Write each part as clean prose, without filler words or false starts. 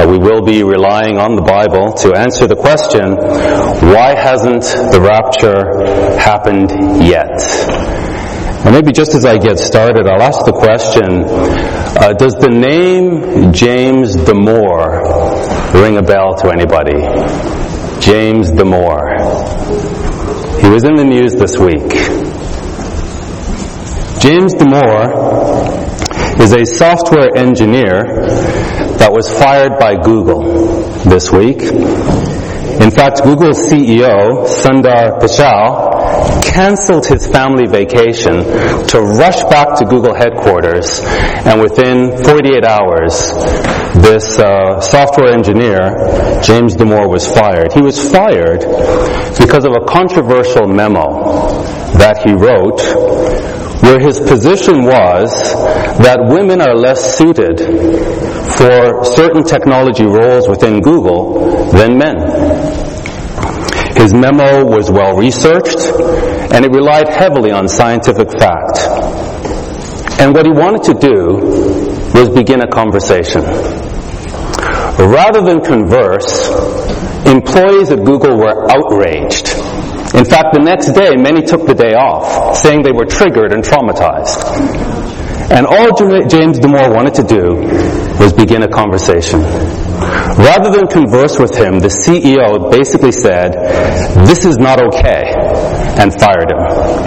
We will be relying on the Bible to answer the question, why hasn't the rapture happened yet? And maybe just as I get started, I'll ask the question, does the name James Damore ring a bell to anybody? James Damore. He was in the news this week. James Damore is a software engineer that was fired by Google this week. In fact, Google's CEO, Sundar Pichai, canceled his family vacation to rush back to Google headquarters, and within 48 hours, this software engineer, James Damore, was fired. He was fired because of a controversial memo that he wrote, where his position was that women are less suited for certain technology roles within Google than men. His memo was well researched, and it relied heavily on scientific fact. And what he wanted to do was begin a conversation. Rather than converse, employees at Google were outraged. In fact, the next day, many took the day off, saying they were triggered and traumatized. And all James Damore wanted to do was begin a conversation. Rather than converse with him, the CEO basically said, "This is not okay," and fired him.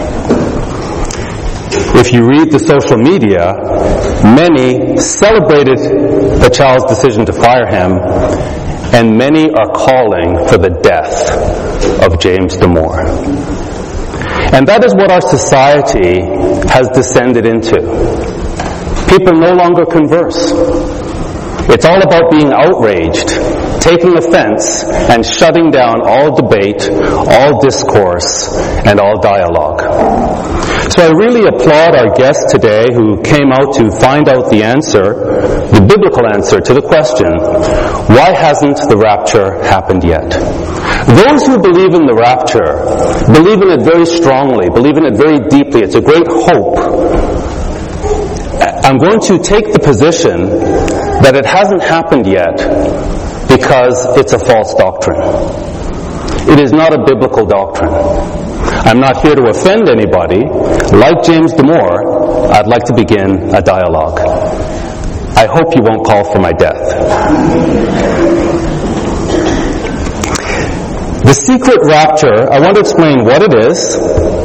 If you read the social media, many celebrated Pichai's decision to fire him, and many are calling for the death of James Damore. And that is what our society has descended into. People no longer converse. It's all about being outraged, taking offense, and shutting down all debate, all discourse, and all dialogue. So I really applaud our guest today who came out to find out the answer, the biblical answer to the question, why hasn't the rapture happened yet? Those who believe in the rapture believe in it very strongly, believe in it very deeply. It's a great hope. I'm going to take the position that it hasn't happened yet because it's a false doctrine. It is not a biblical doctrine. I'm not here to offend anybody. Like James Damore, I'd like to begin a dialogue. I hope you won't call for my death. The secret rapture, I want to explain what it is.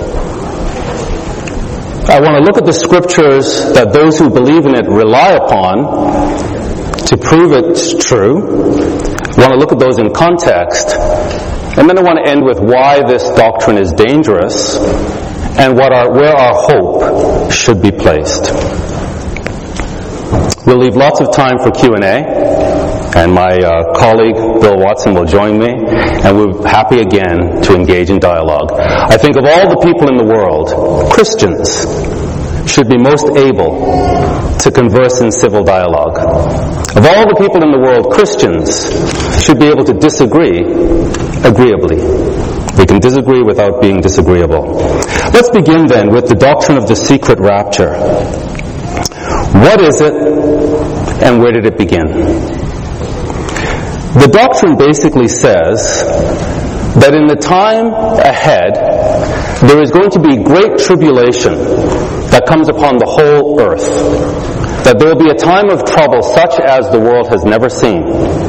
I want to look at the scriptures that those who believe in it rely upon to prove it's true. I want to look at those in context. And then I want to end with why this doctrine is dangerous and where our hope should be placed. We'll leave lots of time for Q&A. And my colleague, Bill Watson, will join me, and we're happy again to engage in dialogue. I think of all the people in the world, Christians should be most able to converse in civil dialogue. Of all the people in the world, Christians should be able to disagree agreeably. We can disagree without being disagreeable. Let's begin then with the doctrine of the secret rapture. What is it, and where did it begin? The doctrine basically says that in the time ahead, there is going to be great tribulation that comes upon the whole earth. That there will be a time of trouble such as the world has never seen.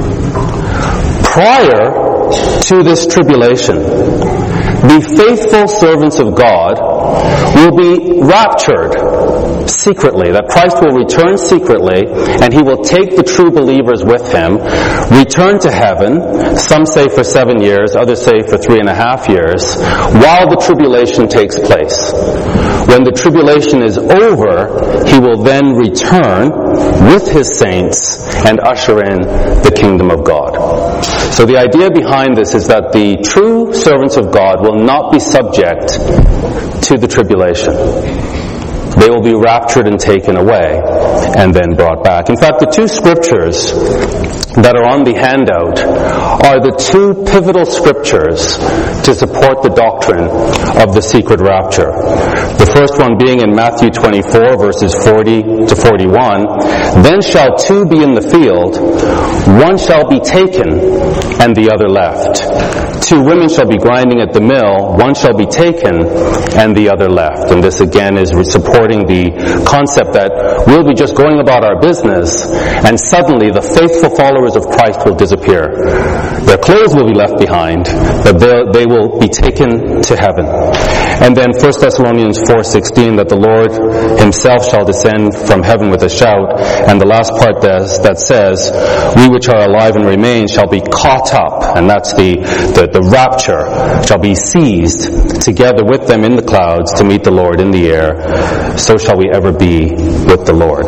Prior to this tribulation, the faithful servants of God will be raptured secretly, that Christ will return secretly, and he will take the true believers with him, return to heaven, some say for 7 years, others say for 3.5 years, while the tribulation takes place. When the tribulation is over, he will then return with his saints and usher in the kingdom of God. So the idea behind this is that the true servants of God will not be subject to the tribulation. They will be raptured and taken away and then brought back. In fact, the two scriptures that are on the handout are the two pivotal scriptures to support the doctrine of the secret rapture. The first one being in Matthew 24, verses 40 to 41. Then shall two be in the field, one shall be taken, and the other left. Two women shall be grinding at the mill, one shall be taken, and the other left. And this again is supporting the concept that we'll be just going about our business, and suddenly the faithful followers of Christ will disappear. Their clothes will be left behind, but they will be taken to heaven. And then 1 Thessalonians 4:16, that the Lord himself shall descend from heaven with a shout. And the last part that says, we which are alive and remain shall be caught up, and that's the rapture, shall be seized together with them in the clouds to meet the Lord in the air. So shall we ever be with the Lord.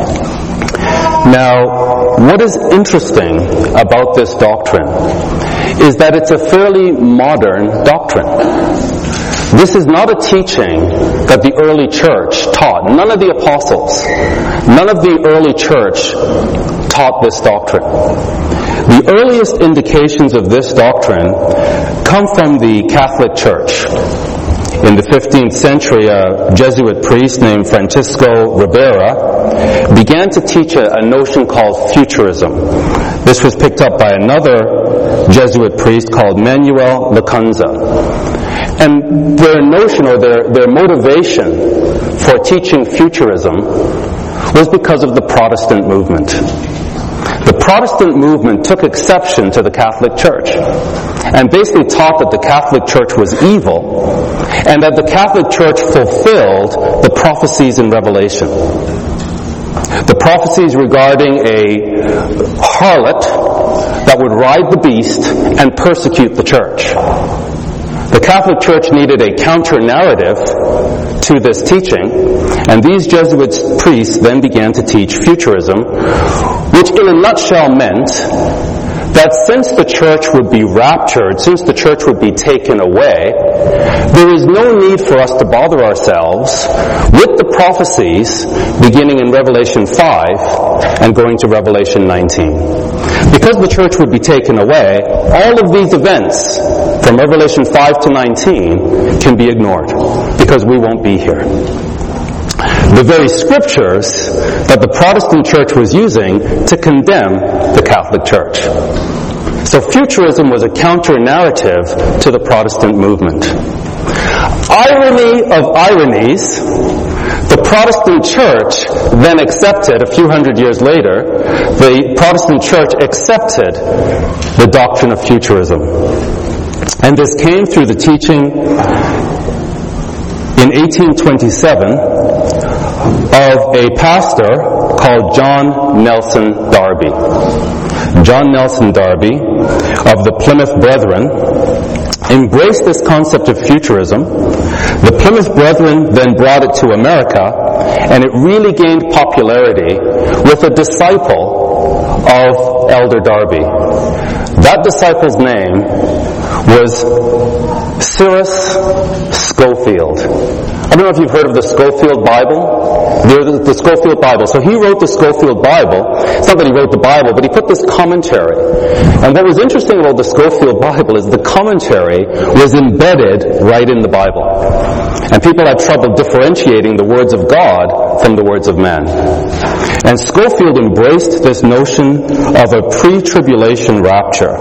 Now, what is interesting about this doctrine is that it's a fairly modern doctrine. This is not a teaching that the early church taught. None of the apostles, none of the early church taught this doctrine. The earliest indications of this doctrine come from the Catholic Church. In the 15th century, a Jesuit priest named Francisco Ribera began to teach a notion called futurism. This was picked up by another Jesuit priest called Manuel Lacunza. And their notion, or their motivation for teaching futurism was because of the Protestant movement. The Protestant movement took exception to the Catholic Church and basically taught that the Catholic Church was evil and that the Catholic Church fulfilled the prophecies in Revelation. The prophecies regarding a harlot that would ride the beast and persecute the church. The Catholic Church needed a counter-narrative to this teaching, and these Jesuit priests then began to teach futurism, which in a nutshell meant that since the church would be raptured, since the church would be taken away, there is no need for us to bother ourselves with the prophecies beginning in Revelation 5 and going to Revelation 19. Because the church would be taken away, all of these events from Revelation 5 to 19 can be ignored because we won't be here. The very scriptures that the Protestant church was using to condemn the Catholic Church. So futurism was a counter-narrative to the Protestant movement. Irony of ironies, the Protestant church then accepted, a few hundred years later, the Protestant church accepted the doctrine of futurism. And this came through the teaching in 1827 of a pastor called John Nelson Darby. John Nelson Darby of the Plymouth Brethren embraced this concept of futurism. The Plymouth Brethren then brought it to America, and it really gained popularity with a disciple of Elder Darby. That disciple's name was Cyrus Scofield. I don't know if you've heard of the Scofield Bible. The Scofield Bible. So he wrote the Scofield Bible. It's not that he wrote the Bible, but he put this commentary. And what was interesting about the Scofield Bible is the commentary was embedded right in the Bible. And people had trouble differentiating the words of God from the words of man. And Scofield embraced this notion of a pre-tribulation rapture.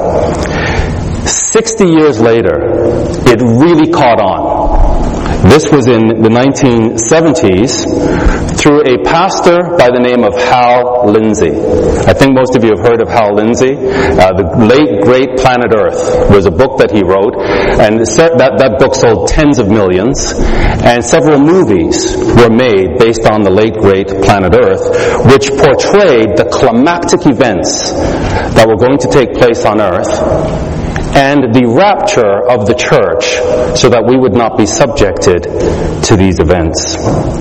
60 years later, it really caught on. This was in the 1970s through a pastor by the name of Hal Lindsey. I think most of you have heard of Hal Lindsey. The Late Great Planet Earth was a book that he wrote, and that book sold tens of millions, and several movies were made based on the Late Great Planet Earth, which portrayed the climactic events that were going to take place on Earth and the rapture of the church so that we would not be subjected to these events.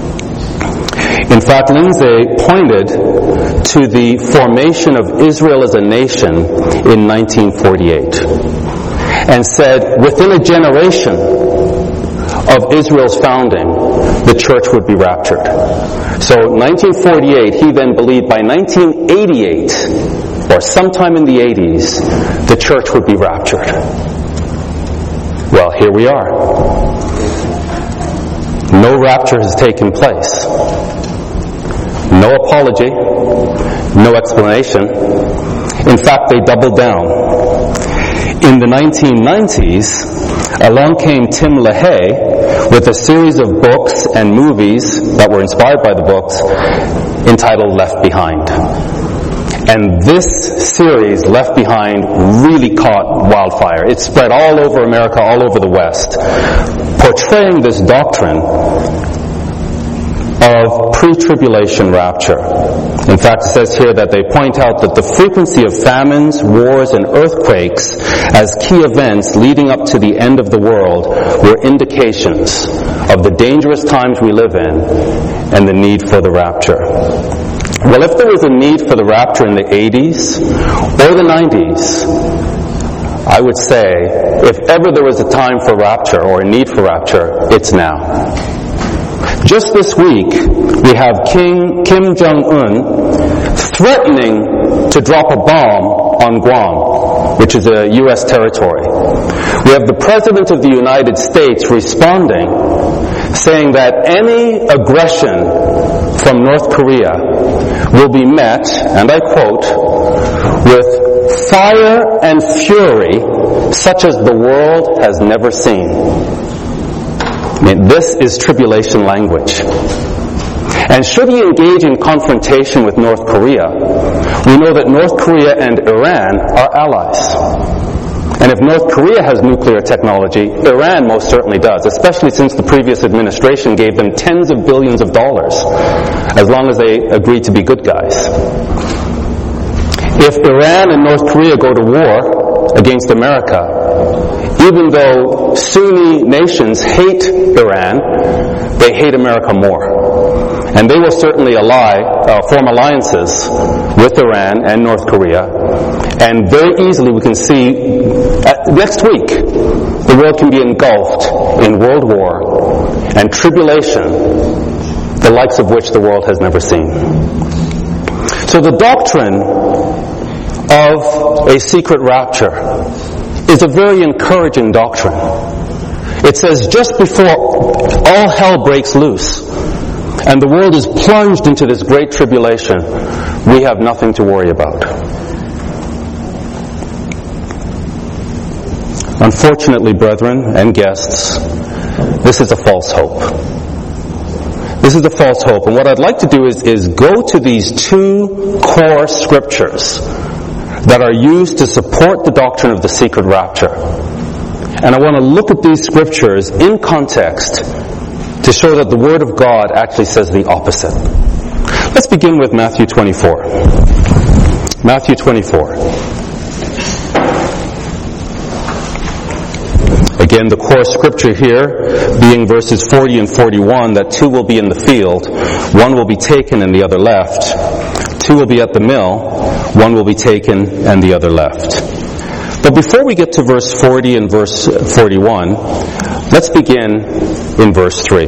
In fact, Lindsay pointed to the formation of Israel as a nation in 1948 and said within a generation of Israel's founding, the church would be raptured. So 1948, he then believed by 1988, or sometime in the 80s, the church would be raptured. Well, here we are. No rapture has taken place. No apology, no explanation. In fact, they doubled down. In the 1990s, along came Tim LaHaye with a series of books and movies that were inspired by the books entitled Left Behind. And this series, Left Behind, really caught wildfire. It spread all over America, all over the West, portraying this doctrine of pre-tribulation rapture. In fact, it says here that they point out that the frequency of famines, wars, and earthquakes as key events leading up to the end of the world were indications of the dangerous times we live in and the need for the rapture. Well, if there was a need for the rapture in the 80s or the 90s, I would say, if ever there was a time for rapture or a need for rapture, it's now. Just this week, we have Kim Jong-un threatening to drop a bomb on Guam, which is a U.S. territory. We have the President of the United States responding, saying that any aggression from North Korea will be met, and I quote, with fire and fury such as the world has never seen. I mean, this is tribulation language. And should he engage in confrontation with North Korea, we know that North Korea and Iran are allies. And if North Korea has nuclear technology, Iran most certainly does, especially since the previous administration gave them tens of billions of dollars, as long as they agreed to be good guys. If Iran and North Korea go to war against America, even though Sunni nations hate Iran, they hate America more. And they will certainly form alliances with Iran and North Korea. And very easily we can see, next week, the world can be engulfed in world war and tribulation, the likes of which the world has never seen. So the doctrine of a secret rapture is a very encouraging doctrine. It says just before all hell breaks loose and the world is plunged into this great tribulation, we have nothing to worry about. Unfortunately, brethren and guests, this is a false hope. This is a false hope. And what I'd like to do is go to these two core scriptures that are used to support the doctrine of the secret rapture. And I want to look at these scriptures in context to show that the Word of God actually says the opposite. Let's begin with Matthew 24. Matthew 24. Again, the core scripture here being verses 40 and 41, that two will be in the field, one will be taken and the other left. Two will be at the mill, one will be taken and the other left. But before we get to verse 40 and verse 41, let's begin in verse 3.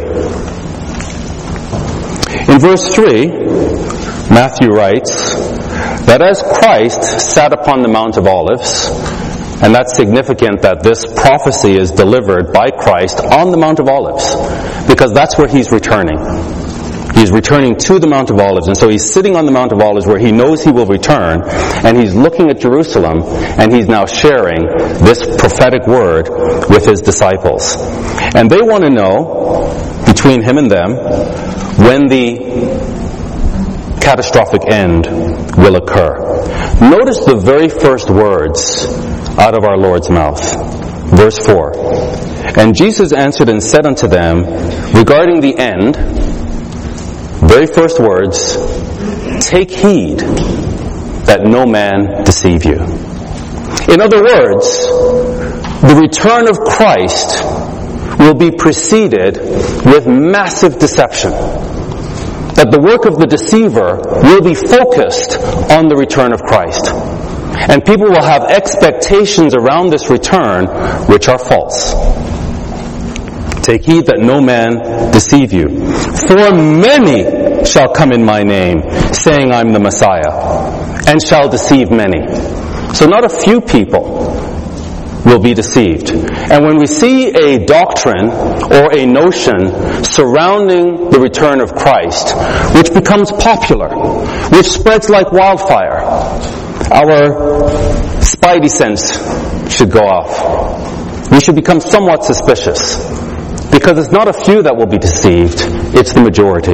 In verse 3, Matthew writes that as Christ sat upon the Mount of Olives, and that's significant that this prophecy is delivered by Christ on the Mount of Olives, because that's where he's returning. He's returning to the Mount of Olives, and so he's sitting on the Mount of Olives where he knows he will return, and he's looking at Jerusalem, and he's now sharing this prophetic word with his disciples. And they want to know, between him and them, when the catastrophic end will occur. Notice the very first words out of our Lord's mouth. Verse 4. And Jesus answered and said unto them, regarding the end, very first words, take heed that no man deceive you. In other words, the return of Christ will be preceded with massive deception. That the work of the deceiver will be focused on the return of Christ. And people will have expectations around this return which are false. Take heed that no man deceive you. For many shall come in my name, saying I'm the Messiah, and shall deceive many. So not a few people, will be deceived. And when we see a doctrine or a notion surrounding the return of Christ, which becomes popular, which spreads like wildfire, our spidey sense should go off. We should become somewhat suspicious, because it's not a few that will be deceived, it's the majority.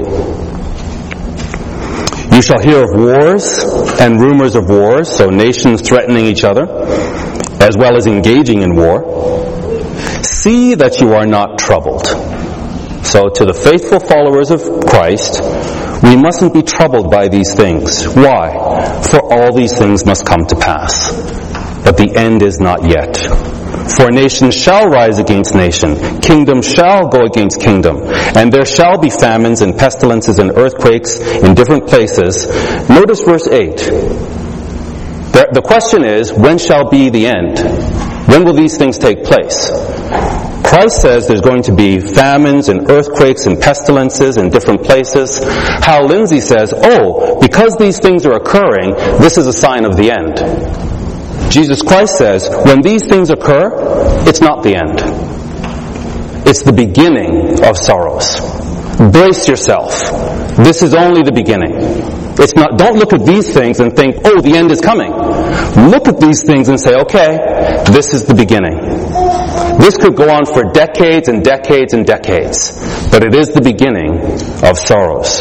You shall hear of wars and rumors of wars, so nations threatening each other, as well as engaging in war. See that you are not troubled. So to the faithful followers of Christ, we mustn't be troubled by these things. Why? For all these things must come to pass. But the end is not yet. For nation shall rise against nation, kingdom shall go against kingdom, and there shall be famines and pestilences and earthquakes in different places. Notice verse 8. The question is, when shall be the end? When will these things take place? Christ says there's going to be famines and earthquakes and pestilences in different places. Hal Lindsey says, because these things are occurring, this is a sign of the end. Jesus Christ says, when these things occur, it's not the end. It's the beginning of sorrows. Brace yourself. This is only the beginning. It's not, don't look at these things and think, the end is coming. Look at these things and say, okay, this is the beginning. This could go on for decades and decades and decades, but it is the beginning of sorrows.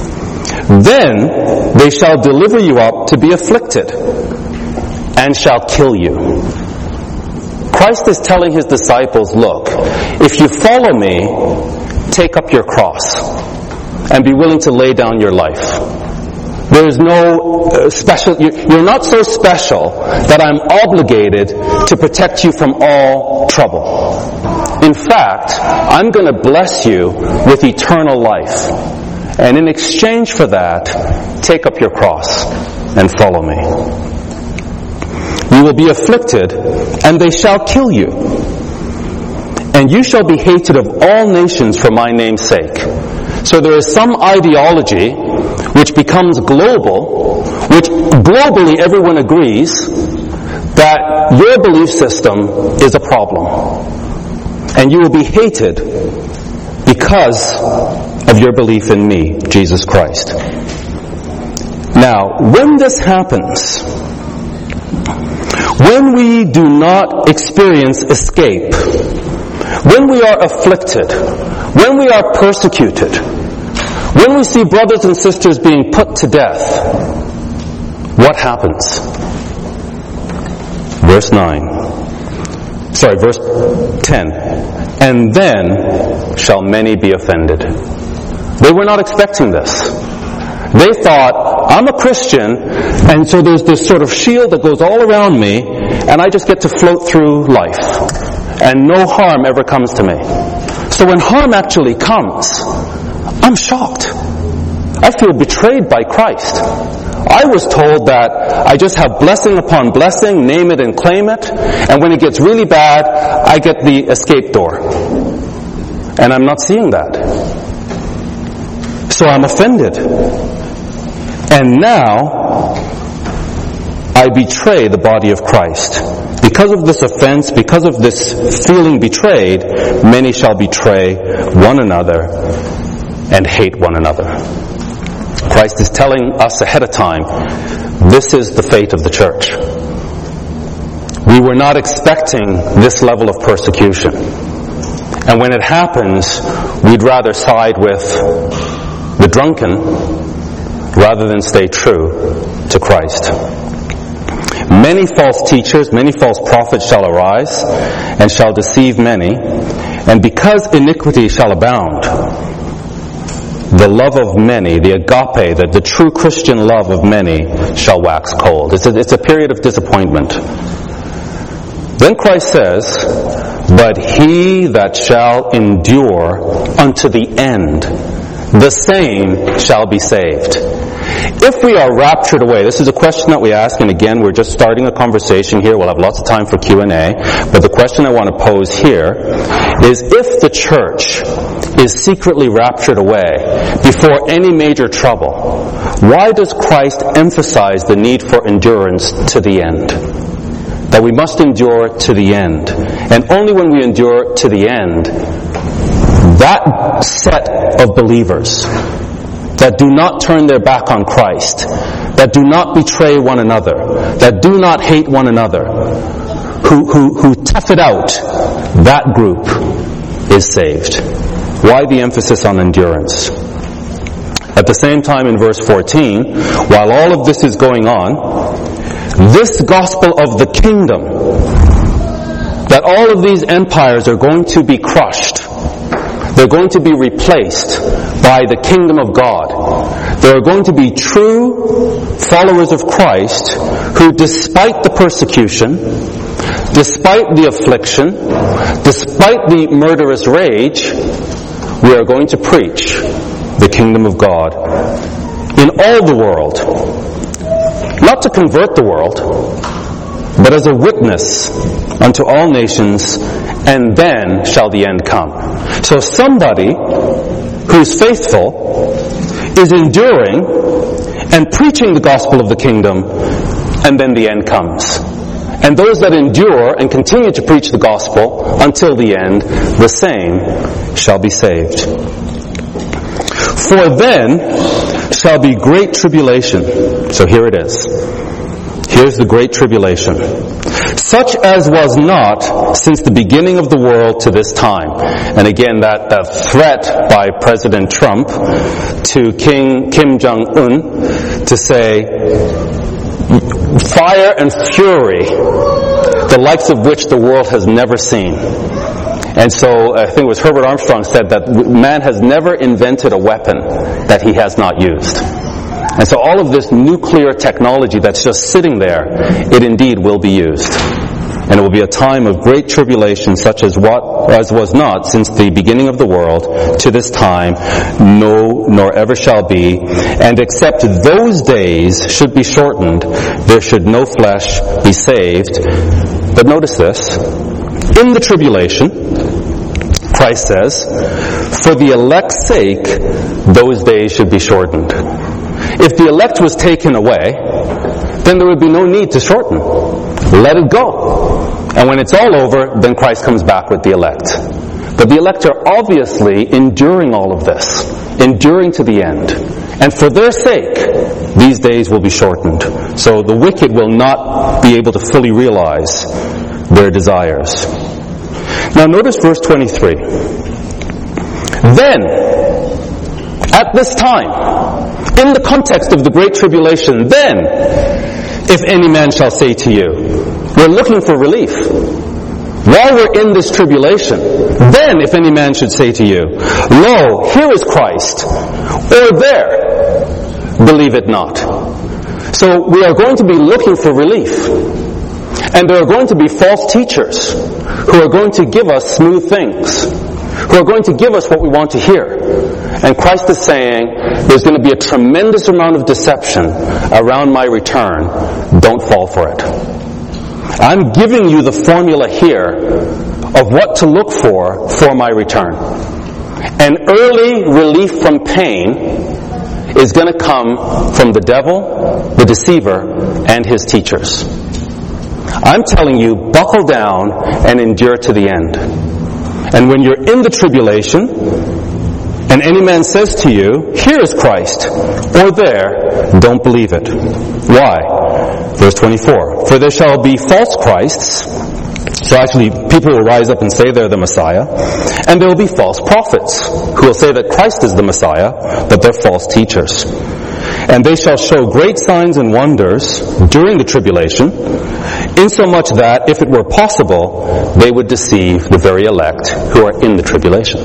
Then they shall deliver you up to be afflicted, and shall kill you. Christ is telling his disciples, look, if you follow me, take up your cross and be willing to lay down your life. There is no special, you're not so special that I'm obligated to protect you from all trouble. In fact, I'm going to bless you with eternal life. And in exchange for that, take up your cross and follow me. You will be afflicted, and they shall kill you. And you shall be hated of all nations for my name's sake. So there is some ideology which becomes global, which globally everyone agrees that your belief system is a problem. And you will be hated because of your belief in me, Jesus Christ. Now, when this happens, when we do not experience escape, when we are afflicted, when we are persecuted, when we see brothers and sisters being put to death, what happens? Verse 10. And then shall many be offended. They were not expecting this. They thought, I'm a Christian, and so there's this sort of shield that goes all around me, and I just get to float through life, and no harm ever comes to me. So when harm actually comes, I'm shocked. I feel betrayed by Christ. I was told that I just have blessing upon blessing, name it and claim it, and when it gets really bad, I get the escape door. And I'm not seeing that. So I'm offended. And now, I betray the body of Christ. Because of this offense, because of this feeling betrayed, many shall betray one another and hate one another. Christ is telling us ahead of time, this is the fate of the church. We were not expecting this level of persecution. And when it happens, we'd rather side with the drunken rather than stay true to Christ. Many false teachers, many false prophets shall arise, and shall deceive many, and because iniquity shall abound, the love of many, the agape, the true Christian love of many, shall wax cold. It's a period of disappointment. Then Christ says, but he that shall endure unto the end, the same shall be saved. If we are raptured away, this is a question that we ask, and again, we're just starting a conversation here. We'll have lots of time for Q&A, but the question I want to pose here is, if the church is secretly raptured away before any major trouble, why does Christ emphasize the need for endurance to the end? that we must endure to the end. And only when we endure to the end, that set of believers that do not turn their back on Christ, that do not betray one another, that do not hate one another, who tough it out, that group is saved. Why the emphasis on endurance? At the same time, in verse 14, while all of this is going on, this gospel of the kingdom, that all of these empires are going to be crushed, they're going to be replaced by the kingdom of God. There are going to be true followers of Christ who, despite the persecution, despite the affliction, despite the murderous rage, we are going to preach the kingdom of God in all the world. Not to convert the world, but as a witness unto all nations, and then shall the end come. So somebody who is faithful is enduring and preaching the gospel of the kingdom, and then the end comes. And those that endure and continue to preach the gospel until the end, the same shall be saved. For then shall be great tribulation. So here it is. Here's the great tribulation. Such as was not since the beginning of the world to this time. And again, that threat by President Trump to Kim Jong-un to say, fire and fury, the likes of which the world has never seen. And so I think it was Herbert Armstrong said that man has never invented a weapon that he has not used. And so all of this nuclear technology that's just sitting there, it indeed will be used. And it will be a time of great tribulation such as was not since the beginning of the world to this time, no, nor ever shall be. And except those days should be shortened, there should no flesh be saved. But notice this. In the tribulation, Christ says, for the elect's sake, those days should be shortened. If the elect was taken away, then there would be no need to shorten. Let it go. And when it's all over, then Christ comes back with the elect. But the elect are obviously enduring all of this, enduring to the end. And for their sake, these days will be shortened. So the wicked will not be able to fully realize their desires. Now notice verse 23. Then, at this time, in the context of the great tribulation, then, if any man shall say to you, we're looking for relief. While we're in this tribulation, then if any man should say to you, lo, here is Christ, or there, believe it not. So we are going to be looking for relief. And there are going to be false teachers who are going to give us smooth things, who are going to give us what we want to hear. And Christ is saying, there's going to be a tremendous amount of deception around my return. Don't fall for it. I'm giving you the formula here of what to look for my return. An early relief from pain is going to come from the devil, the deceiver, and his teachers. I'm telling you, buckle down and endure to the end. And when you're in the tribulation, and any man says to you, here is Christ, or there, don't believe it. Why? Verse 24. For there shall be false Christs. So actually, people will rise up and say they're the Messiah. And there will be false prophets who will say that Christ is the Messiah, but they're false teachers. And they shall show great signs and wonders during the tribulation, insomuch that, if it were possible, they would deceive the very elect who are in the tribulation.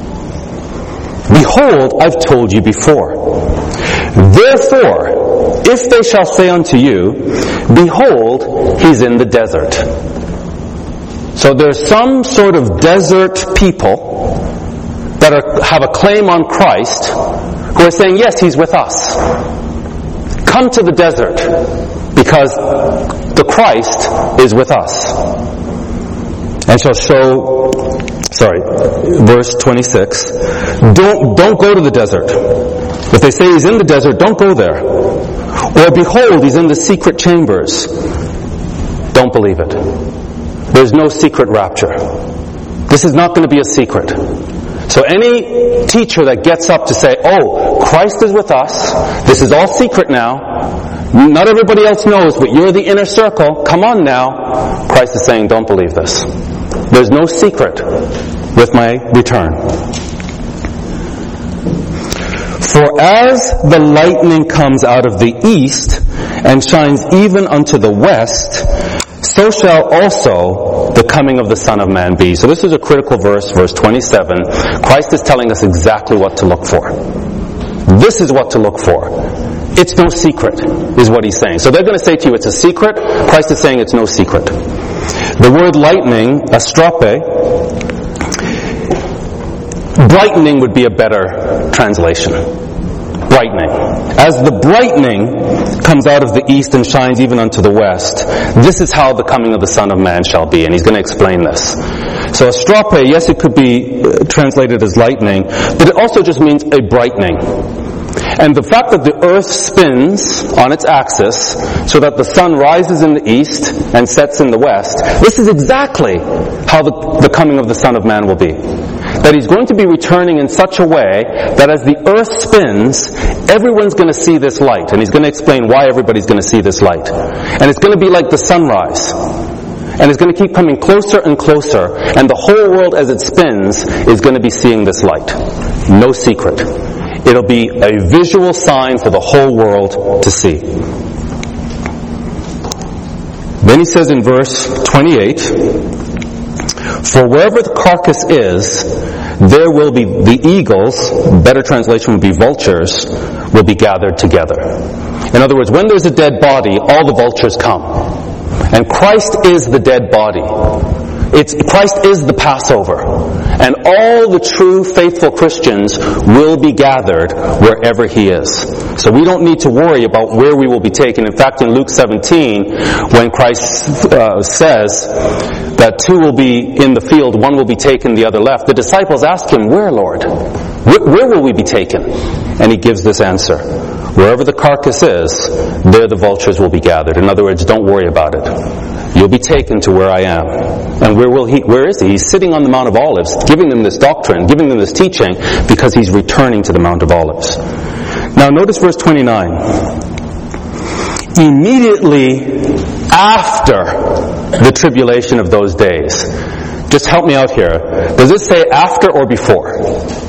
Behold, I've told you before. Therefore, if they shall say unto you, behold, he's in the desert. So there's some sort of desert people that have a claim on Christ who are saying, yes, he's with us. Come to the desert because the Christ is with us. And shall show, verse 26, don't go to the desert. If they say he's in the desert, don't go there. Or behold, he's in the secret chambers. don't believe it. There's no secret rapture. This is not going to be a secret. So any teacher that gets up to say, oh, Christ is with us, this is all secret now, not everybody else knows, but you're the inner circle, come on now, Christ is saying, don't believe this. There's no secret with my return. For as the lightning comes out of the east and shines even unto the west, so shall also the coming of the Son of Man be. So this is a critical verse, verse 27. Christ is telling us exactly what to look for. This is what to look for. It's no secret, is what he's saying. So they're going to say to you, it's a secret. Christ is saying it's no secret. The word lightning, astrope, brightening would be a better translation. Brightening. As the brightening comes out of the east and shines even unto the west, this is how the coming of the Son of Man shall be. And he's going to explain this. So astrope, yes, it could be translated as lightning, but it also just means a brightening. And the fact that the earth spins on its axis so that the sun rises in the east and sets in the west, this is exactly how the coming of the Son of Man will be. That he's going to be returning in such a way that as the earth spins, everyone's going to see this light. And he's going to explain why everybody's going to see this light. And it's going to be like the sunrise. And it's going to keep coming closer and closer. And the whole world as it spins is going to be seeing this light. No secret. It'll be a visual sign for the whole world to see. Then he says in verse 28, for wherever the carcass is, there will be the eagles, better translation would be vultures, will be gathered together. In other words, when there's a dead body, all the vultures come. And Christ is the dead body. Christ is the Passover. And all the true faithful Christians will be gathered wherever he is. So we don't need to worry about where we will be taken. In fact, in Luke 17, when Christ says that two will be in the field, one will be taken, the other left, the disciples ask him, where, Lord? Where will we be taken? And he gives this answer. Wherever the carcass is, there the vultures will be gathered. In other words, don't worry about it. You'll be taken to where I am. And where is he? He's sitting on the Mount of Olives, giving them this doctrine, giving them this teaching, because he's returning to the Mount of Olives. Now notice verse 29. Immediately after the tribulation of those days. Just help me out here. Does it say after or before?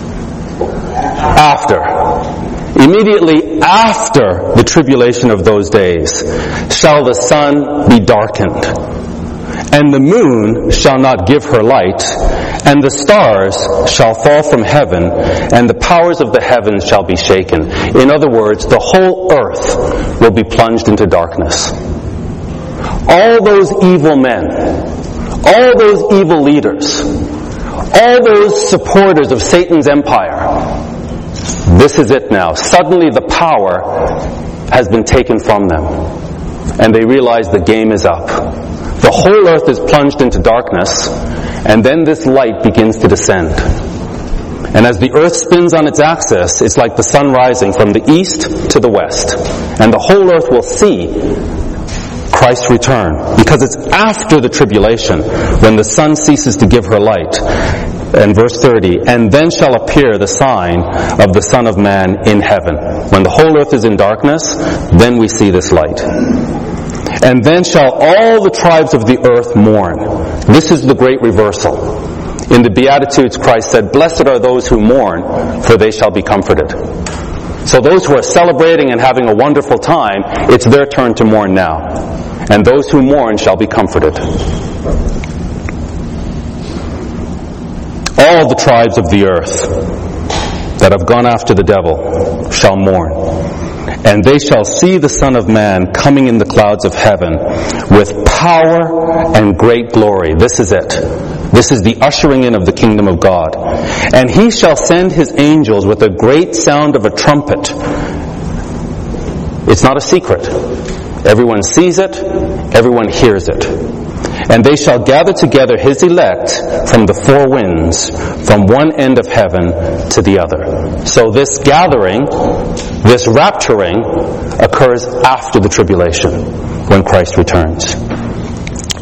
After. Immediately after the tribulation of those days shall the sun be darkened, and the moon shall not give her light, and the stars shall fall from heaven, and the powers of the heavens shall be shaken. In other words, the whole earth will be plunged into darkness. All those evil men, all those evil leaders, all those supporters of Satan's empire, this is it now. Suddenly the power has been taken from them. And they realize the game is up. The whole earth is plunged into darkness, and then this light begins to descend. And as the earth spins on its axis, it's like the sun rising from the east to the west. And the whole earth will see Christ's return, because it's after the tribulation, when the sun ceases to give her light. And verse 30, and then shall appear the sign of the Son of Man in heaven. When the whole earth is in darkness, then we see this light. And then shall all the tribes of the earth mourn. This is the great reversal. In the Beatitudes, Christ said, blessed are those who mourn, for they shall be comforted. So those who are celebrating and having a wonderful time, it's their turn to mourn now. And those who mourn shall be comforted. All the tribes of the earth that have gone after the devil shall mourn. And they shall see the Son of Man coming in the clouds of heaven with power and great glory. This is it. This is the ushering in of the kingdom of God. And he shall send his angels with a great sound of a trumpet. It's not a secret. Everyone sees it. Everyone hears it. And they shall gather together his elect from the four winds, from one end of heaven to the other. So this gathering, this rapturing, occurs after the tribulation, when Christ returns.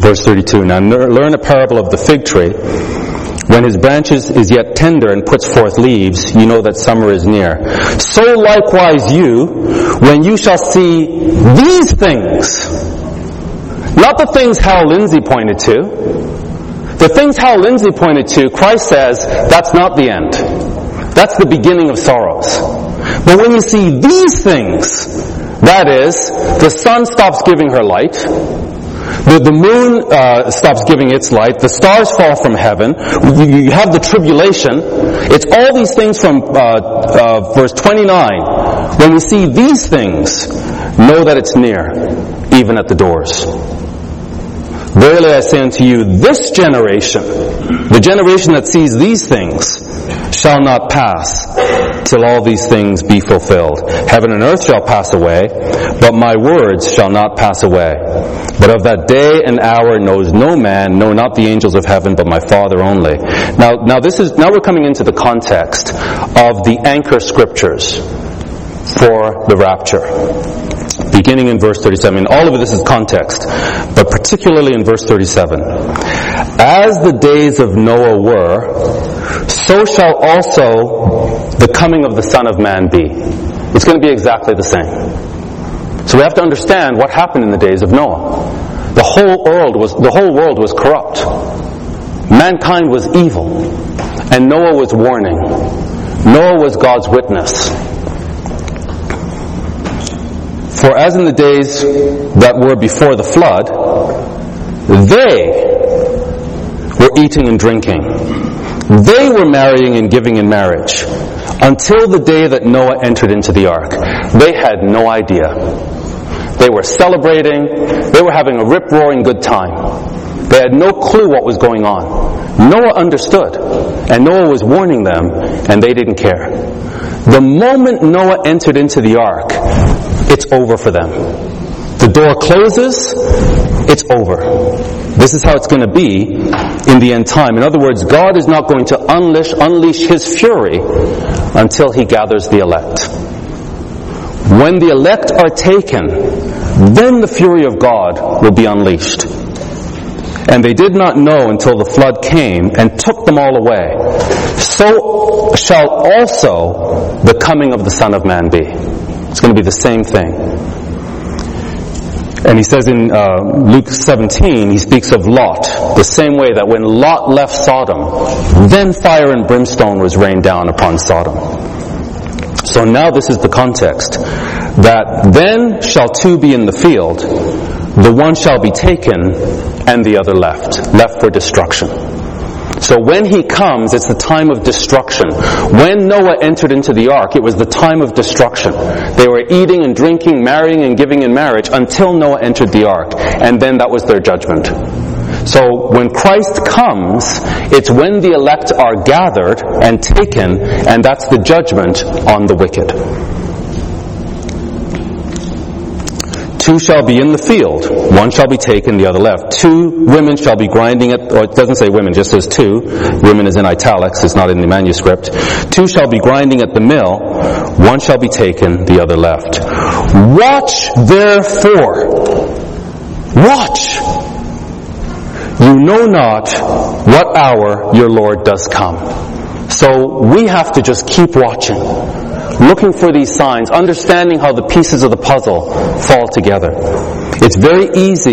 Verse 32, now learn a parable of the fig tree. When his branches is yet tender and puts forth leaves, you know that summer is near. So likewise you, when you shall see these things, not the things Hal Lindsey pointed to. The things Hal Lindsey pointed to, Christ says, that's not the end. That's the beginning of sorrows. But when you see these things, that is, the sun stops giving her light, the moon stops giving its light, the stars fall from heaven, you have the tribulation. It's all these things from verse 29. When we see these things, know that it's near, even at the doors. Verily I say unto you, this generation, the generation that sees these things, shall not pass till all these things be fulfilled. Heaven and earth shall pass away, but my words shall not pass away. But of that day and hour knows no man, no, not the angels of heaven, but my Father only. Now we're coming into the context of the anchor scriptures for the rapture. Beginning in verse 37. All of this is context, but particularly in verse 37. As the days of Noah were, so shall also the coming of the Son of Man be. It's going to be exactly the same. So we have to understand what happened in the days of Noah. The whole world was corrupt. Mankind was evil. And Noah was warning. Noah was God's witness. For as in the days that were before the flood, they were eating and drinking. They were marrying and giving in marriage until the day that Noah entered into the ark. They had no idea. They were celebrating. They were having a rip-roaring good time. They had no clue what was going on. Noah understood, and Noah was warning them, and they didn't care. The moment Noah entered into the ark, it's over for them. The door closes, it's over. This is how it's going to be in the end time. In other words, God is not going to unleash His fury until He gathers the elect. When the elect are taken, then the fury of God will be unleashed. And they did not know until the flood came and took them all away. So shall also the coming of the Son of Man be. It's going to be the same thing. And he says in Luke 17, he speaks of Lot, the same way that when Lot left Sodom, then fire and brimstone was rained down upon Sodom. So now this is the context, that then shall two be in the field, the one shall be taken, and the other left for destruction. So when He comes, it's the time of destruction. When Noah entered into the ark, it was the time of destruction. They were eating and drinking, marrying and giving in marriage until Noah entered the ark. And then that was their judgment. So when Christ comes, it's when the elect are gathered and taken, and that's the judgment on the wicked. Two shall be in the field, one shall be taken, the other left. Two women shall be grinding at, or it doesn't say women, it just says two. Women is in italics, it's not in the manuscript. Two shall be grinding at the mill, one shall be taken, the other left. Watch therefore. Watch. You know not what hour your Lord does come. So we have to just keep watching, looking for these signs, understanding how the pieces of the puzzle fall together. It's very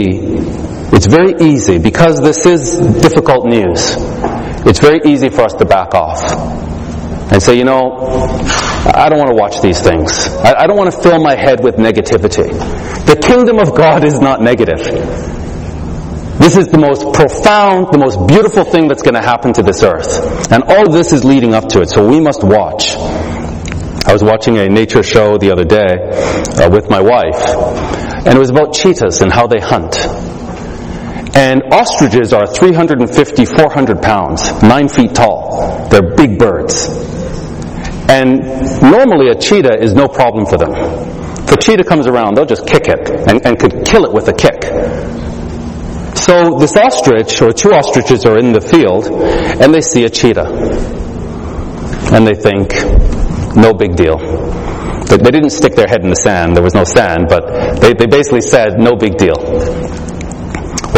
easy, because this is difficult news. It's very easy for us to back off and say, I don't want to watch these things. I don't want to fill my head with negativity. The kingdom of God is not negative. This is the most profound, the most beautiful thing that's going to happen to this earth. And all of this is leading up to it, so we must watch. I was watching a nature show the other day with my wife, and it was about cheetahs and how they hunt. And ostriches are 350, 400 pounds, 9 feet tall. They're big birds. And normally a cheetah is no problem for them. If a cheetah comes around, they'll just kick it and could kill it with a kick. So this ostrich, or two ostriches, are in the field, and they see a cheetah. And they think, no big deal. They didn't stick their head in the sand. There was no sand, but they basically said, no big deal. What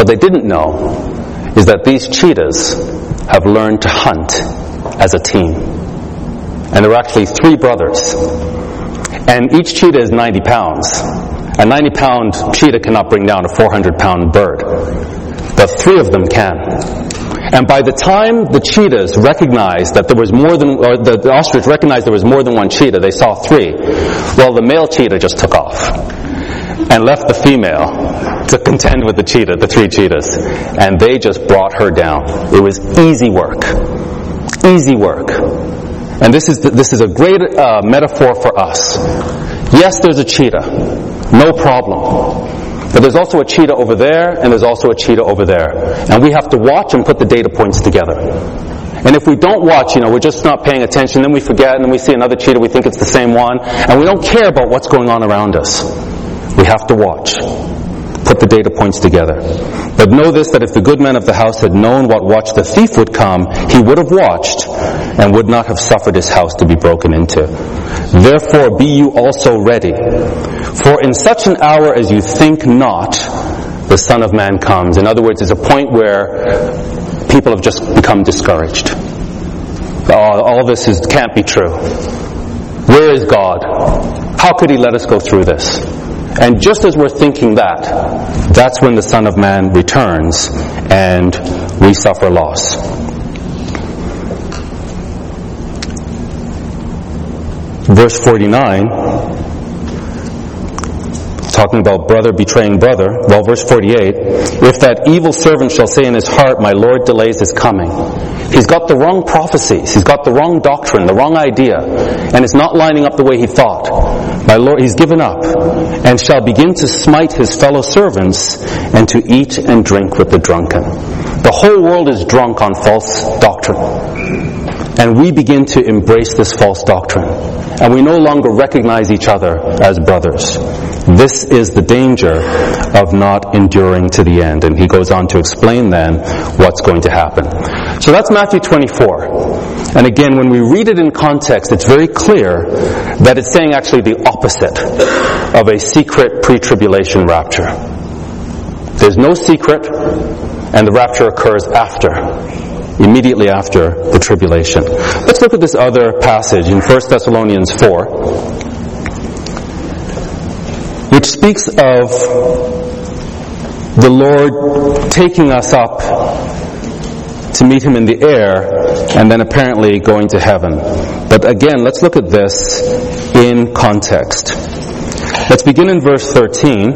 What they didn't know is that these cheetahs have learned to hunt as a team. And there are actually 3 brothers. And each cheetah is 90 pounds. A 90-pound cheetah cannot bring down a 400-pound bird. But 3 of them can. And by the time the cheetahs recognized that there was more than, or the ostrich recognized there was more than one cheetah, they saw 3. Well, the male cheetah just took off and left the female to contend with the 3 cheetahs. And they just brought her down. It was easy work. Easy work. And this is a great metaphor for us. Yes, there's a cheetah. No problem. But there's also a cheetah over there, and there's also a cheetah over there. And we have to watch and put the data points together. And if we don't watch, we're just not paying attention, then we forget, and then we see another cheetah, we think it's the same one, and we don't care about what's going on around us. We have to watch. Put the data points together. But know this, that if the good man of the house had known what watch the thief would come, he would have watched, and would not have suffered his house to be broken into. Therefore be you also ready. For in such an hour as you think not, the Son of Man comes. In other words, there's a point where people have just become discouraged. All this can't be true. Where is God? How could He let us go through this? And just as we're thinking that, that's when the Son of Man returns and we suffer loss. Verse 49, talking about brother betraying brother. Well, verse 48, if that evil servant shall say in his heart, my Lord delays his coming. He's got the wrong prophecies. He's got the wrong doctrine, the wrong idea. And it's not lining up the way he thought. My Lord, he's given up, and shall begin to smite his fellow servants, and to eat and drink with the drunken. The whole world is drunk on false doctrine. And we begin to embrace this false doctrine. And we no longer recognize each other as brothers. This is the danger of not enduring to the end. And he goes on to explain then what's going to happen. So that's Matthew 24. And again, when we read it in context, it's very clear that it's saying actually the opposite of a secret pre-tribulation rapture. There's no secret, and the rapture occurs immediately after the tribulation. Let's look at this other passage in 1 Thessalonians 4, which speaks of the Lord taking us up to meet Him in the air, and then apparently going to heaven. But again, let's look at this in context. Let's begin in verse 13.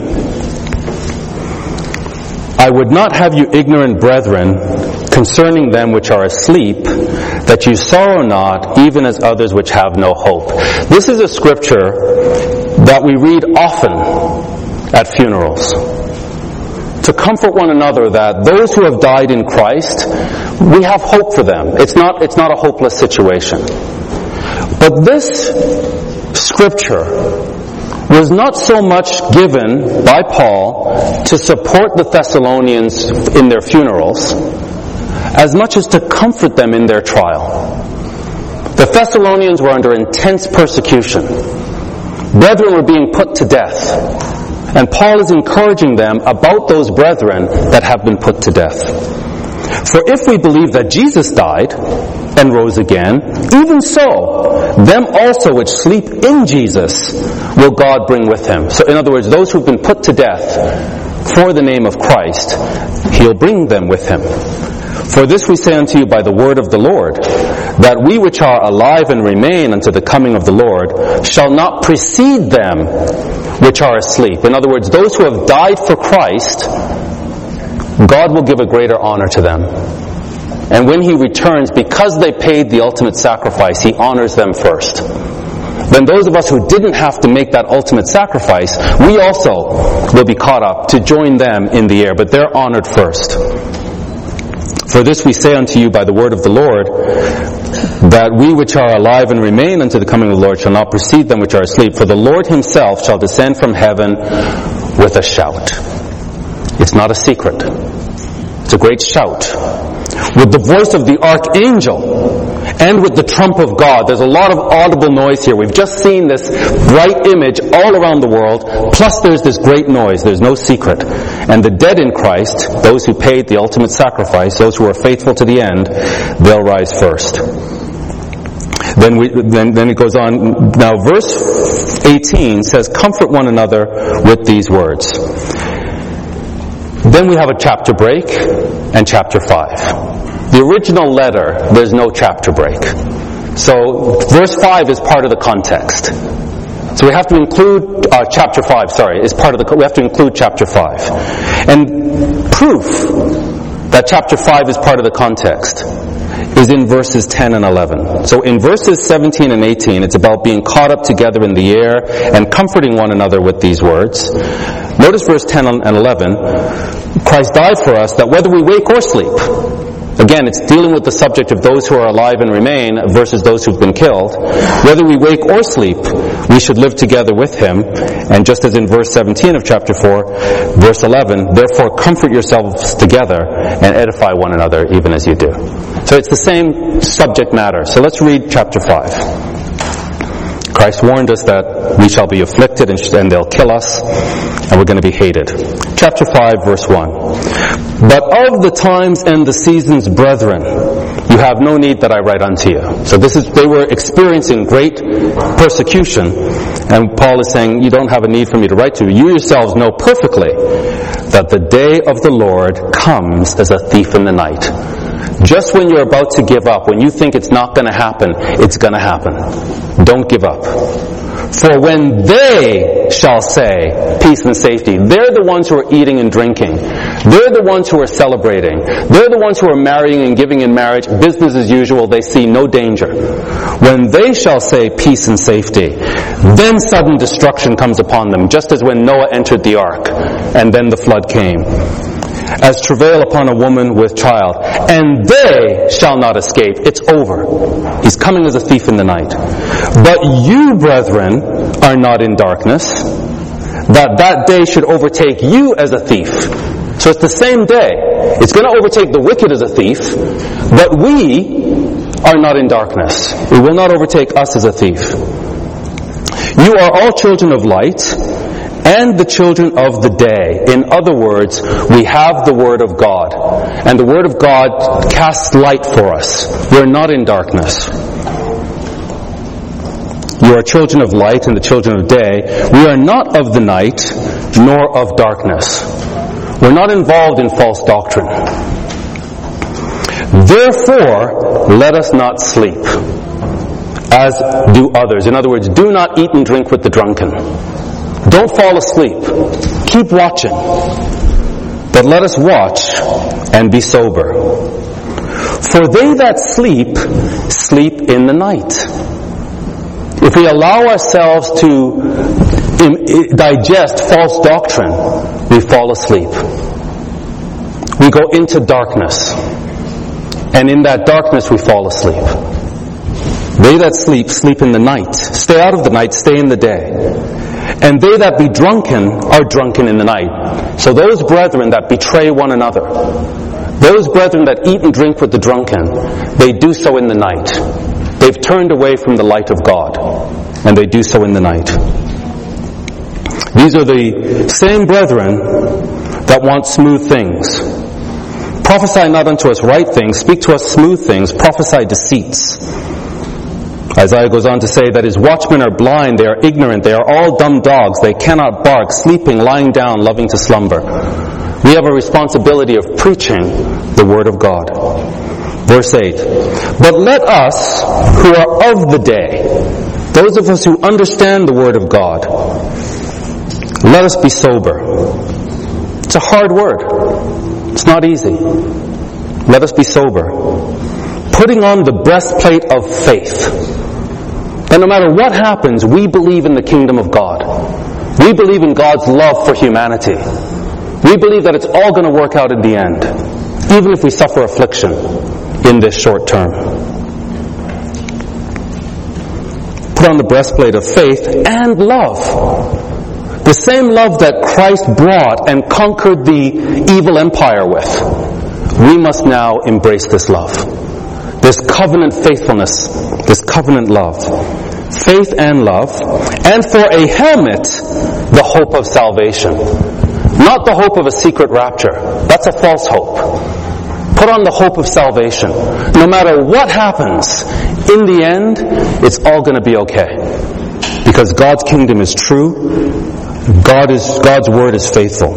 I would not have you ignorant, brethren, concerning them which are asleep, that you sorrow not, even as others which have no hope. This is a scripture that we read often at funerals, to comfort one another that those who have died in Christ, we have hope for them. It's not a hopeless situation. But this scripture was not so much given by Paul to support the Thessalonians in their funerals, as much as to comfort them in their trial. The Thessalonians were under intense persecution. Brethren were being put to death. And Paul is encouraging them about those brethren that have been put to death. For if we believe that Jesus died and rose again, even so, them also which sleep in Jesus will God bring with Him. So in other words, those who've been put to death for the name of Christ, He'll bring them with Him. For this we say unto you by the word of the Lord, that we which are alive and remain unto the coming of the Lord shall not precede them which are asleep. In other words, those who have died for Christ, God will give a greater honor to them. And when He returns, because they paid the ultimate sacrifice, He honors them first. Then those of us who didn't have to make that ultimate sacrifice, we also will be caught up to join them in the air, but they're honored first. For this we say unto you by the word of the Lord, that we which are alive and remain unto the coming of the Lord shall not precede them which are asleep. For the Lord Himself shall descend from heaven with a shout. It's not a secret. It's a great shout. With the voice of the archangel, and with the trump of God. There's a lot of audible noise here. We've just seen this bright image all around the world, plus there's this great noise. There's no secret. And the dead in Christ, those who paid the ultimate sacrifice, those who are faithful to the end, they'll rise first. Then it goes on. Now verse 18 says, comfort one another with these words. Then we have a chapter break and chapter 5. The original letter, there's no chapter break. So verse 5 is part of the context. So we have to include chapter 5, we have to include chapter 5. And proof that chapter 5 is part of the context is in verses 10 and 11. So in verses 17 and 18, it's about being caught up together in the air and comforting one another with these words. Notice verse 10 and 11. Christ died for us that whether we wake or sleep. Again, it's dealing with the subject of those who are alive and remain versus those who've been killed. Whether we wake or sleep, we should live together with Him. And just as in verse 17 of chapter 4, verse 11, therefore comfort yourselves together and edify one another even as you do. So it's the same subject matter. So let's read chapter 5. Christ warned us that we shall be afflicted and they'll kill us and we're going to be hated. Chapter 5, verse 1. But of the times and the seasons, brethren, you have no need that I write unto you. So they were experiencing great persecution, and Paul is saying, you don't have a need for me to write to you. You yourselves know perfectly that the day of the Lord comes as a thief in the night. Just when you're about to give up, when you think it's not going to happen, it's going to happen. Don't give up. For when they shall say peace and safety, they're the ones who are eating and drinking. They're the ones who are celebrating. They're the ones who are marrying and giving in marriage, business as usual. They see no danger. When they shall say peace and safety, then sudden destruction comes upon them, just as when Noah entered the ark, and then the flood came. As travail upon a woman with child, and they shall not escape. It's over. He's coming as a thief in the night. But you, brethren, are not in darkness, that day should overtake you as a thief. So it's the same day. It's going to overtake the wicked as a thief, but we are not in darkness. It will not overtake us as a thief. You are all children of light, and the children of the day. In other words, we have the Word of God. And the Word of God casts light for us. We're not in darkness. You are children of light and the children of day. We are not of the night, nor of darkness. We're not involved in false doctrine. Therefore, let us not sleep, as do others. In other words, do not eat and drink with the drunken. Don't fall asleep. Keep watching. But let us watch and be sober. For they that sleep, sleep in the night. If we allow ourselves to digest false doctrine, we fall asleep. We go into darkness. And in that darkness we fall asleep. They that sleep, sleep in the night. Stay out of the night, stay in the day. And they that be drunken are drunken in the night. So those brethren that betray one another, those brethren that eat and drink with the drunken, they do so in the night. They've turned away from the light of God, and they do so in the night. These are the same brethren that want smooth things. Prophesy not unto us right things, speak to us smooth things, prophesy deceits. Isaiah goes on to say that his watchmen are blind, they are ignorant, they are all dumb dogs, they cannot bark, sleeping, lying down, loving to slumber. We have a responsibility of preaching the Word of God. Verse 8, but let us who are of the day, those of us who understand the Word of God, let us be sober. It's a hard word. It's not easy. Let us be sober. Putting on the breastplate of faith. That no matter what happens, we believe in the kingdom of God. We believe in God's love for humanity. We believe that it's all going to work out in the end, even if we suffer affliction in this short term. Put on the breastplate of faith and love. The same love that Christ brought and conquered the evil empire with. We must now embrace this love. this covenant faithfulness, this covenant love. Faith and love. And for a helmet, the hope of salvation. Not the hope of a secret rapture. That's a false hope. Put on the hope of salvation. No matter what happens, in the end, it's all going to be okay. Because God's kingdom is true. God's word is faithful.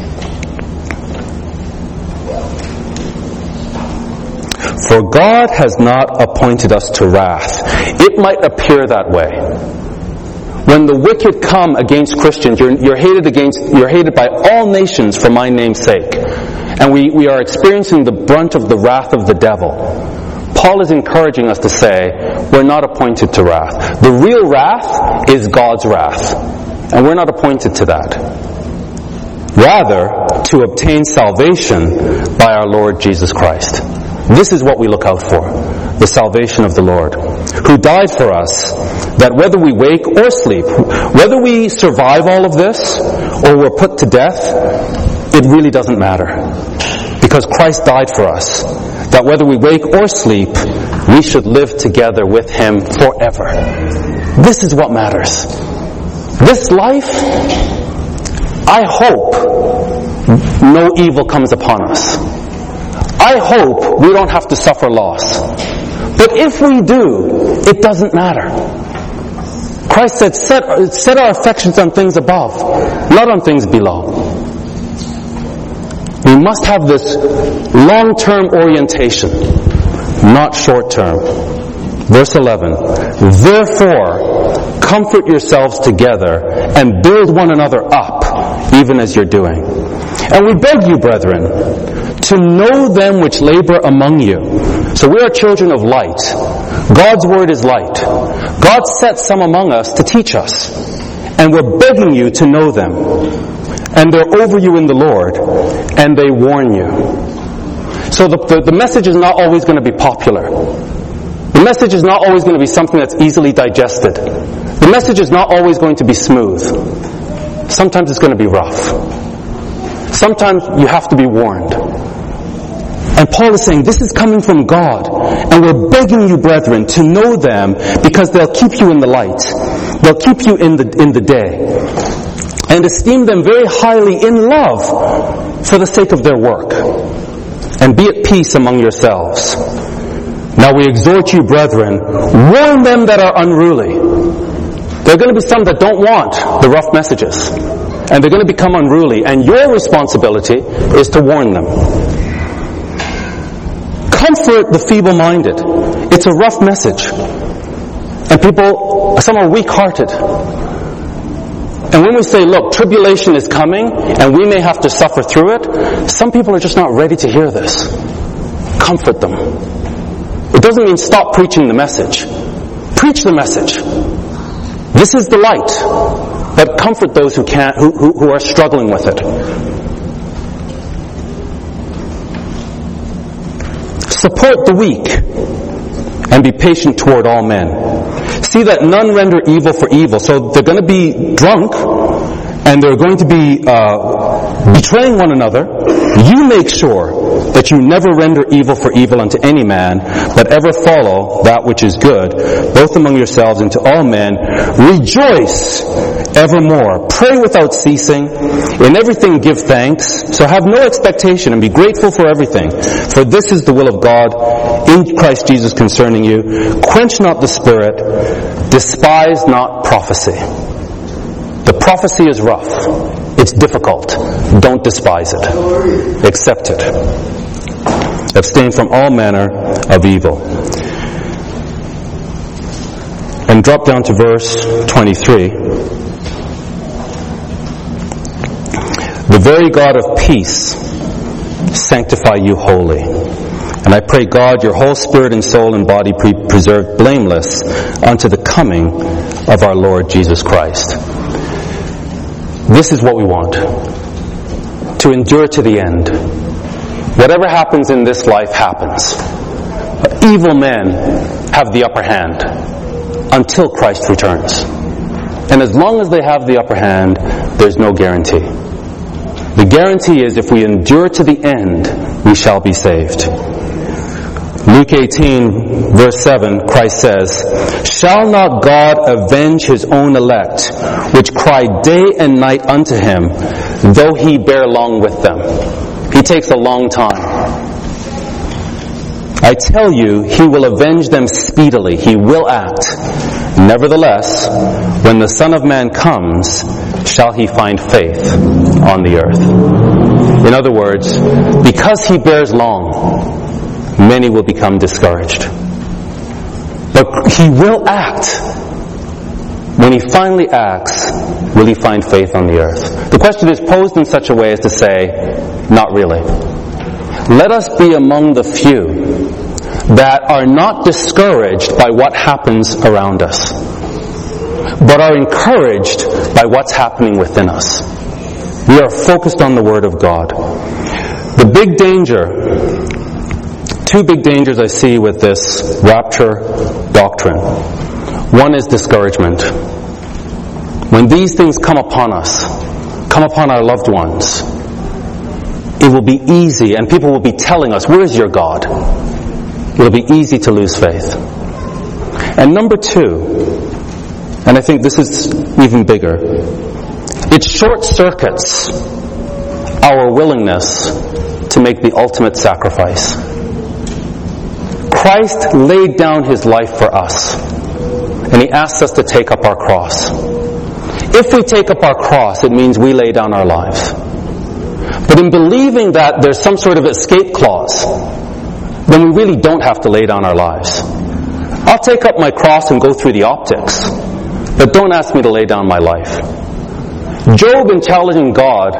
For God has not appointed us to wrath. It might appear that way. When the wicked come against Christians, you're hated by all nations for my name's sake. And we are experiencing the brunt of the wrath of the devil. Paul is encouraging us to say, we're not appointed to wrath. The real wrath is God's wrath. And we're not appointed to that. Rather, to obtain salvation by our Lord Jesus Christ. This is what we look out for. The salvation of the Lord, who died for us, that whether we wake or sleep, whether we survive all of this, or we're put to death, it really doesn't matter. Because Christ died for us, that whether we wake or sleep, we should live together with Him forever. This is what matters. This life, I hope no evil comes upon us. I hope we don't have to suffer loss. But if we do, it doesn't matter. Christ said, set our affections on things above, not on things below. We must have this long-term orientation, not short-term. Verse 11, therefore, comfort yourselves together and build one another up, even as you're doing. And we beg you, brethren, to know them which labor among you. So we are children of light. God's word is light. God set some among us to teach us. And we're begging you to know them. And they're over you in the Lord. And they warn you. So the message is not always going to be popular. The message is not always going to be something that's easily digested. The message is not always going to be smooth. Sometimes it's going to be rough. Sometimes you have to be warned. And Paul is saying, this is coming from God. And we're begging you, brethren, to know them because they'll keep you in the light. They'll keep you in the day. And esteem them very highly in love for the sake of their work. And be at peace among yourselves. Now we exhort you, brethren, warn them that are unruly. There are going to be some that don't want the rough messages. And they're going to become unruly. And your responsibility is to warn them. Comfort the feeble-minded. It's a rough message. And some are weak-hearted. And when we say, look, tribulation is coming, and we may have to suffer through it, some people are just not ready to hear this. Comfort them. It doesn't mean stop preaching the message. Preach the message. This is the light. But comfort those who are struggling with it. Support the weak, and be patient toward all men. See that none render evil for evil. So they're going to be drunk, and they're going to be betraying one another. You make sure that you never render evil for evil unto any man, but ever follow that which is good, both among yourselves and to all men. Rejoice evermore. Pray without ceasing. In everything give thanks. So have no expectation and be grateful for everything. For this is the will of God in Christ Jesus concerning you. Quench not the spirit. Despise not prophecy. The prophecy is rough. It's difficult. Don't despise it. Accept it. Abstain from all manner of evil. And drop down to verse 23. The very God of peace sanctify you wholly. And I pray God your whole spirit and soul and body preserved blameless unto the coming of our Lord Jesus Christ. This is what we want. To endure to the end. Whatever happens in this life happens. Evil men have the upper hand until Christ returns. And as long as they have the upper hand, there's no guarantee. The guarantee is if we endure to the end, we shall be saved. Luke 18, verse 7, Christ says, "Shall not God avenge his own elect, which cry day and night unto him, though he bear long with them?" He takes a long time. "I tell you, he will avenge them speedily." He will act. "Nevertheless, when the Son of Man comes, shall he find faith on the earth?" In other words, because he bears long, many will become discouraged. But he will act. When he finally acts, will he find faith on the earth? The question is posed in such a way as to say, not really. Let us be among the few that are not discouraged by what happens around us, but are encouraged by what's happening within us. We are focused on the Word of God. The big danger, two big dangers I see with this rapture doctrine. One is discouragement. When these things come upon us, come upon our loved ones, it will be easy, and people will be telling us, "Where's your God?" It will be easy to lose faith. And number two, and I think this is even bigger, it short-circuits our willingness to make the ultimate sacrifice. Christ laid down his life for us, and he asks us to take up our cross. If we take up our cross, it means we lay down our lives. But in believing that there's some sort of escape clause, then we really don't have to lay down our lives. I'll take up my cross and go through the optics, but don't ask me to lay down my life. Job in challenging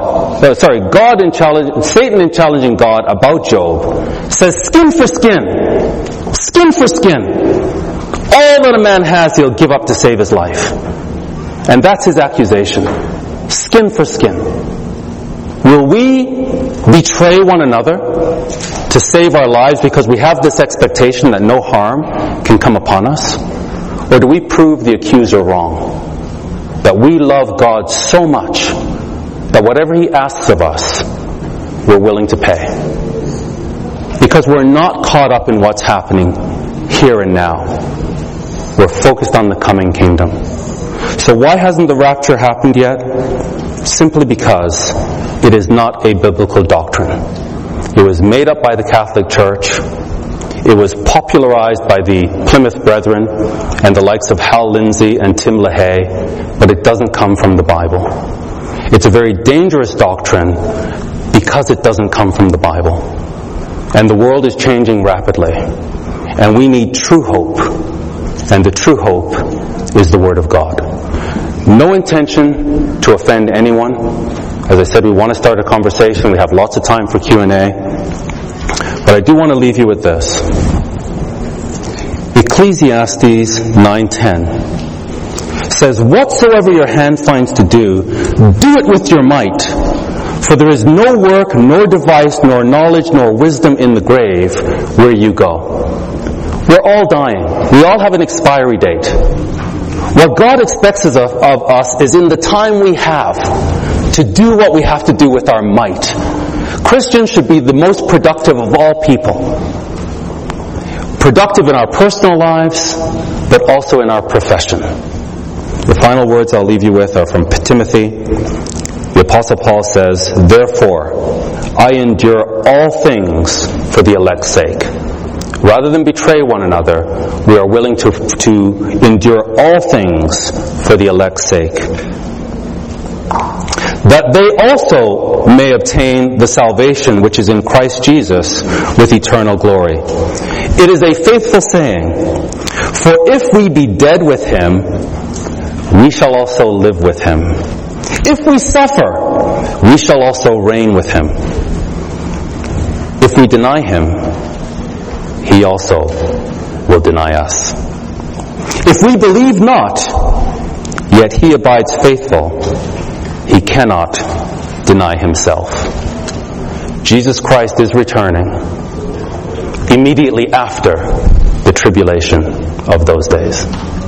Satan in challenging God about Job says, skin for skin. Skin for skin. All that a man has, he'll give up to save his life. And that's his accusation. Skin for skin. Will we betray one another to save our lives because we have this expectation that no harm can come upon us? Or do we prove the accuser wrong? That we love God so much that whatever he asks of us, we're willing to pay. Because we're not caught up in what's happening here and now. We're focused on the coming kingdom. So why hasn't the rapture happened yet? Simply because it is not a biblical doctrine. It was made up by the Catholic Church. It was popularized by the Plymouth Brethren and the likes of Hal Lindsey and Tim LaHaye, but it doesn't come from the Bible. It's a very dangerous doctrine because it doesn't come from the Bible. And the world is changing rapidly. And we need true hope. And the true hope is the Word of God. No intention to offend anyone. As I said, we want to start a conversation. We have lots of time for Q&A. But I do want to leave you with this. Ecclesiastes 9:10 says, "Whatsoever your hand finds to do it with your might. For there is no work, nor device, nor knowledge, nor wisdom in the grave where you go." We're all dying. We all have an expiry date. What God expects of us is in the time we have to do what we have to do with our might. Christians should be the most productive of all people. Productive in our personal lives, but also in our profession. The final words I'll leave you with are from Timothy. The Apostle Paul says, "Therefore, I endure all things for the elect's sake." Rather than betray one another, we are willing to endure all things for the elect's sake, that they also may obtain the salvation which is in Christ Jesus with eternal glory. It is a faithful saying, for if we be dead with him, we shall also live with him. If we suffer, we shall also reign with him. If we deny him, he also will deny us. If we believe not, yet he abides faithful, he cannot deny himself. Jesus Christ is returning immediately after the tribulation of those days.